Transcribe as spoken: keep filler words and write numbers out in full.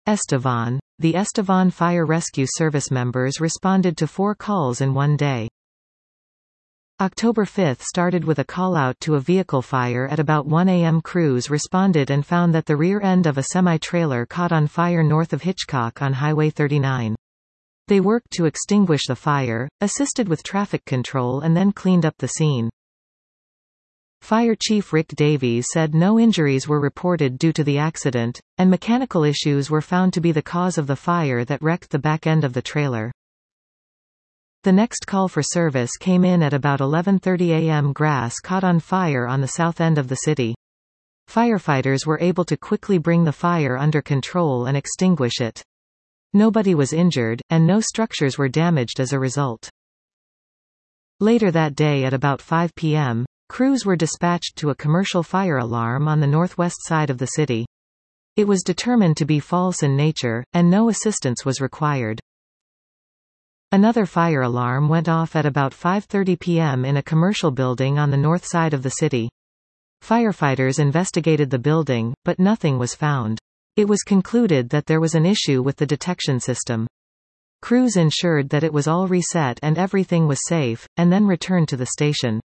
Estevan. The Estevan Fire Rescue Service members responded to four calls in one day. October fifth started with a call-out to a vehicle fire at about one A M Crews responded and found that the rear end of a semi-trailer caught on fire north of Hitchcock on Highway thirty-nine. They worked to extinguish the fire, assisted with traffic control and then cleaned up the scene. Fire Chief Rick Davies said no injuries were reported due to the accident, and mechanical issues were found to be the cause of the fire that wrecked the back end of the trailer. The next call for service came in at about eleven thirty A M Grass caught on fire on the south end of the city. Firefighters were able to quickly bring the fire under control and extinguish it. Nobody was injured, and no structures were damaged as a result. Later that day at about five P M, crews were dispatched to a commercial fire alarm on the northwest side of the city. It was determined to be false in nature, and no assistance was required. Another fire alarm went off at about five thirty P M in a commercial building on the north side of the city. Firefighters investigated the building, but nothing was found. It was concluded that there was an issue with the detection system. Crews ensured that it was all reset and everything was safe, and then returned to the station.